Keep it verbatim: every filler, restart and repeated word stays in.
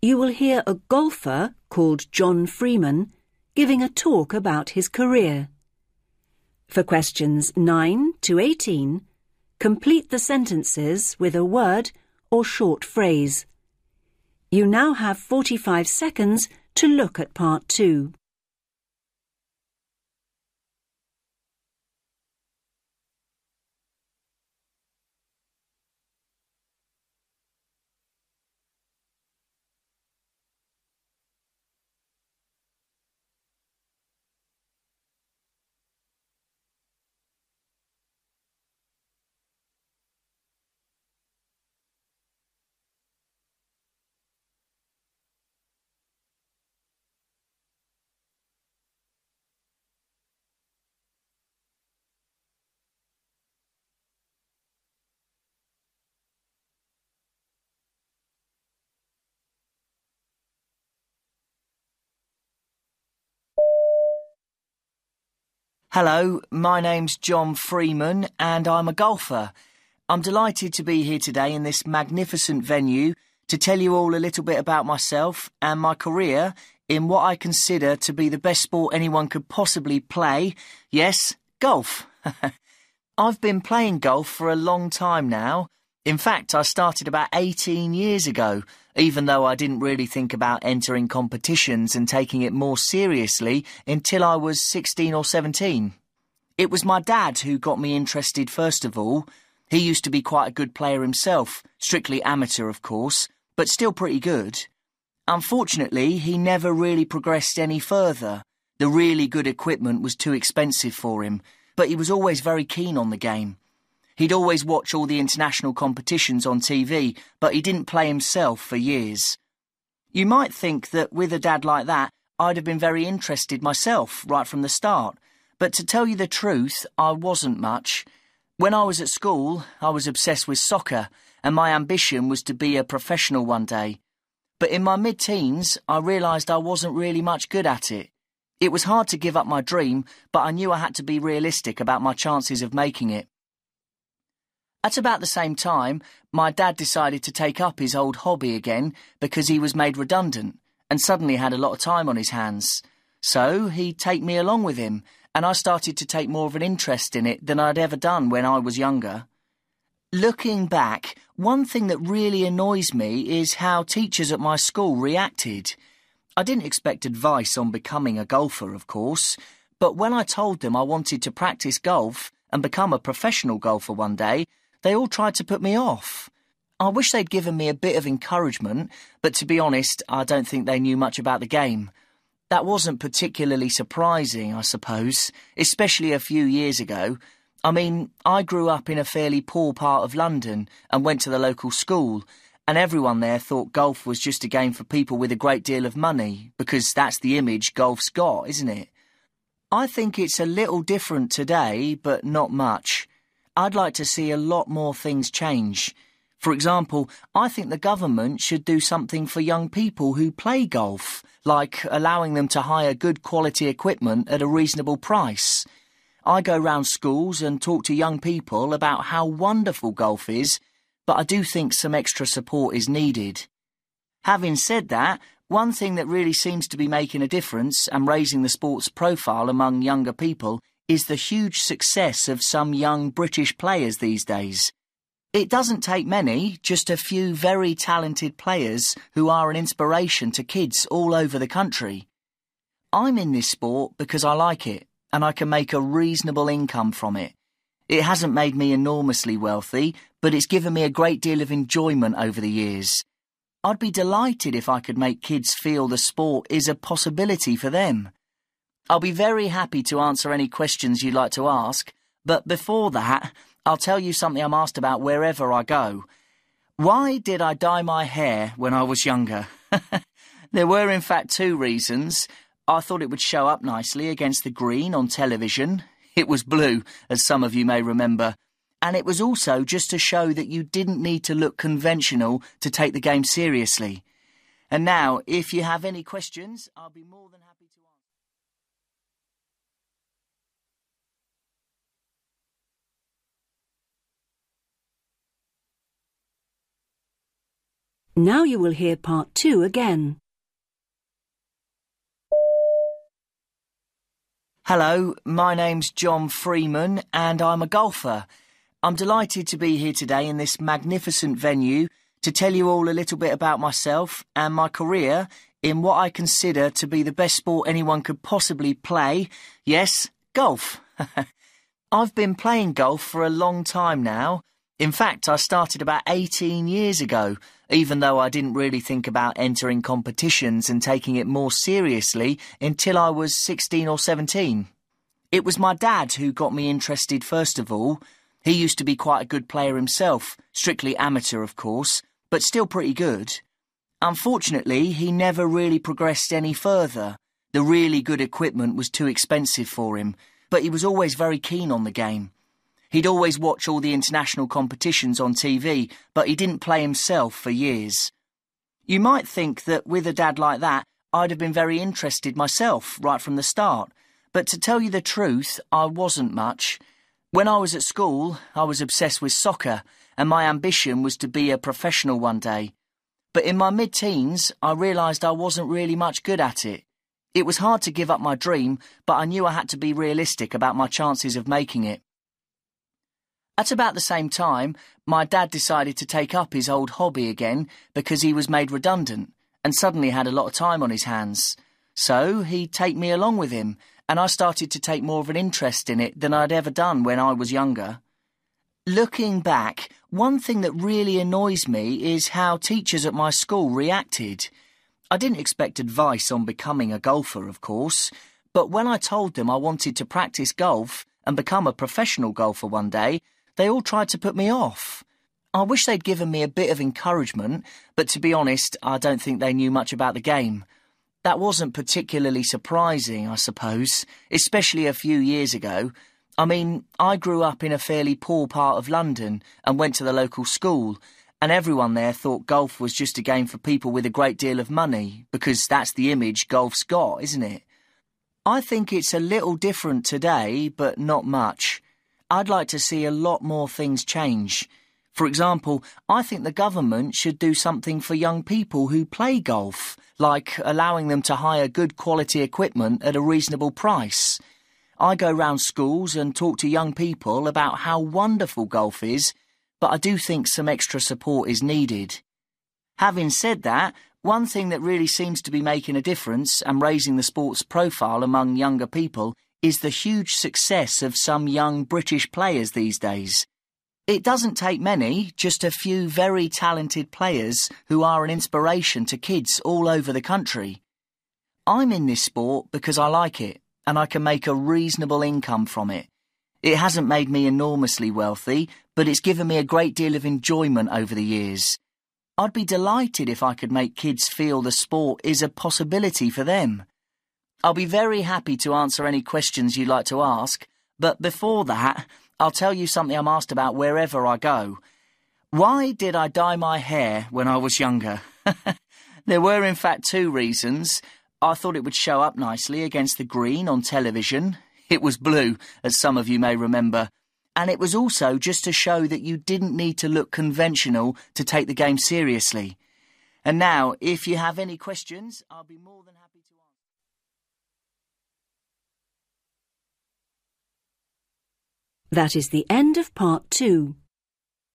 you will hear a golfer called John Freeman giving a talk about his career. For questions nine to eighteen, complete the sentences with a word or short phrase. You now have forty-five seconds to look at part two. Hello, my name's John Freeman and I'm a golfer. I'm delighted to be here today in this magnificent venue to tell you all a little bit about myself and my career in what I consider to be the best sport anyone could possibly play. Yes, golf. I've been playing golf for a long time now. In fact, I started about eighteen years ago, even though I didn't really think about entering competitions and taking it more seriously until I was sixteen or seventeen. It was my dad who got me interested first of all. He used to be quite a good player himself, strictly amateur of course, but still pretty good. Unfortunately, he never really progressed any further. The really good equipment was too expensive for him, but he was always very keen on the game. He'd always watch all the international competitions on T V, but he didn't play himself for years. You might think that with a dad like that, I'd have been very interested myself right from the start. But to tell you the truth, I wasn't much. When I was at school, I was obsessed with soccer, and my ambition was to be a professional one day. But in my mid-teens, I realised I wasn't really much good at it. It was hard to give up my dream, but I knew I had to be realistic about my chances of making it. At about the same time, my dad decided to take up his old hobby again because he was made redundant and suddenly had a lot of time on his hands. So he'd take me along with him, and I started to take more of an interest in it than I'd ever done when I was younger. Looking back, one thing that really annoys me is how teachers at my school reacted. I didn't expect advice on becoming a golfer, of course, but when I told them I wanted to practice golf and become a professional golfer one day, they all tried to put me off. I wish they'd given me a bit of encouragement, but to be honest, I don't think they knew much about the game. That wasn't particularly surprising, I suppose, especially a few years ago. I mean, I grew up in a fairly poor part of London and went to the local school, and everyone there thought golf was just a game for people with a great deal of money, because that's the image golf's got, isn't it? I think it's a little different today, but not much. I'd like to see a lot more things change. For example, I think the government should do something for young people who play golf, like allowing them to hire good quality equipment at a reasonable price. I go round schools and talk to young people about how wonderful golf is, but I do think some extra support is needed. Having said that, one thing that really seems to be making a difference and raising the sport's profile among younger people is the huge success of some young British players these days. It doesn't take many, just a few very talented players who are an inspiration to kids all over the country. I'm in this sport because I like it, and I can make a reasonable income from it. It hasn't made me enormously wealthy, but it's given me a great deal of enjoyment over the years. I'd be delighted if I could make kids feel the sport is a possibility for them. I'll be very happy to answer any questions you'd like to ask, but before that, I'll tell you something I'm asked about wherever I go. Why did I dye my hair when I was younger? There were in fact two reasons. I thought it would show up nicely against the green on television. It was blue, as some of you may remember. And it was also just to show that you didn't need to look conventional to take the game seriously. And now, if you have any questions, I'll be more than happy to answer. Now you will hear part two again. Hello, my name's John Freeman and I'm a golfer. I'm delighted to be here today in this magnificent venue to tell you all a little bit about myself and my career in what I consider to be the best sport anyone could possibly play. Yes, golf. I've been playing golf for a long time now. In fact, I started about eighteen years ago, even though I didn't really think about entering competitions and taking it more seriously until I was sixteen or seventeen. It was my dad who got me interested first of all. He used to be quite a good player himself, strictly amateur of course, but still pretty good. Unfortunately, he never really progressed any further. The really good equipment was too expensive for him, but he was always very keen on the game. He'd always watch all the international competitions on T V, but he didn't play himself for years. You might think that with a dad like that, I'd have been very interested myself right from the start, but to tell you the truth, I wasn't much. When I was at school, I was obsessed with soccer, and my ambition was to be a professional one day. But in my mid-teens, I realised I wasn't really much good at it. It was hard to give up my dream, but I knew I had to be realistic about my chances of making it. At about the same time, my dad decided to take up his old hobby again because he was made redundant and suddenly had a lot of time on his hands. So he'd take me along with him, and I started to take more of an interest in it than I'd ever done when I was younger. Looking back, one thing that really annoys me is how teachers at my school reacted. I didn't expect advice on becoming a golfer, of course, but when I told them I wanted to practice golf and become a professional golfer one day, they all tried to put me off. I wish they'd given me a bit of encouragement, but to be honest, I don't think they knew much about the game. That wasn't particularly surprising, I suppose, especially a few years ago. I mean, I grew up in a fairly poor part of London and went to the local school, and everyone there thought golf was just a game for people with a great deal of money, because that's the image golf's got, isn't it? I think it's a little different today, but not much. I'd like to see a lot more things change. For example, I think the government should do something for young people who play golf, like allowing them to hire good quality equipment at a reasonable price. I go round schools and talk to young people about how wonderful golf is, but I do think some extra support is needed. Having said that, one thing that really seems to be making a difference and raising the sport's profile among younger people is the huge success of some young British players these days. It doesn't take many, just a few very talented players who are an inspiration to kids all over the country. I'm in this sport because I like it, and I can make a reasonable income from it. It hasn't made me enormously wealthy, but it's given me a great deal of enjoyment over the years. I'd be delighted if I could make kids feel the sport is a possibility for them. I'll be very happy to answer any questions you'd like to ask, but before that, I'll tell you something I'm asked about wherever I go. Why did I dye my hair when I was younger? There were in fact two reasons. I thought it would show up nicely against the green on television. It was blue, as some of you may remember. And it was also just to show that you didn't need to look conventional to take the game seriously. And now, if you have any questions, I'll be more than happy to answer. That is the end of part two.